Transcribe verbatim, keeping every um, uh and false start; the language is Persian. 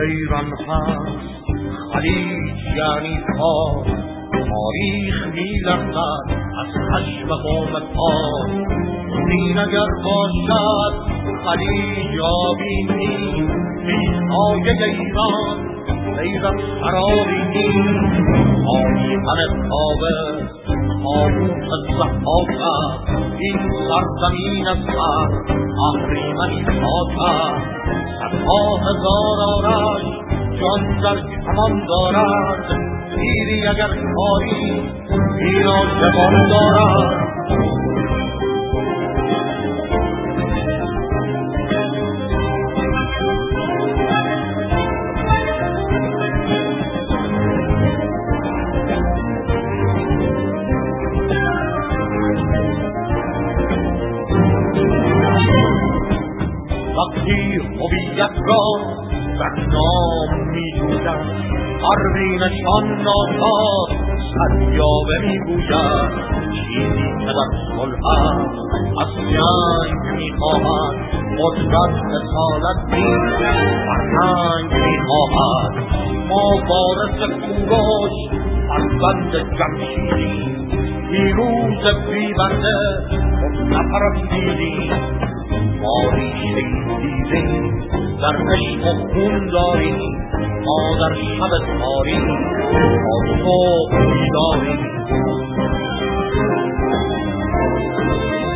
ایران هست خلیج یعنی پاک، تاریخ می‌لرزد از خشم قوم پاک. این اگر باشد خلیج آبی نیست، میخای ایران غیرت خرابی نیست. آمیهن کابل تابوت ضحاک است، این سرزمین از هر اهریمنی پاک است. صدها هزار آرش جان در کمان دارد، تیری اگر کاری اینا جوان دارد. وقتی هویت را در نام می جوید، پروینشان ناکار سریابه می گوید. چیزی که در صلح از جنگ می خواهد، قدرت اصالت نیست فرهنگ می خواهد. ما وارث کوروش فرزند جمشیدیم، پیروز بیبنده خود نپرستیدیم. ما ریشه دیدیم در عشق و خون داریم، ما در شب تاریک تا صبح بیداریم.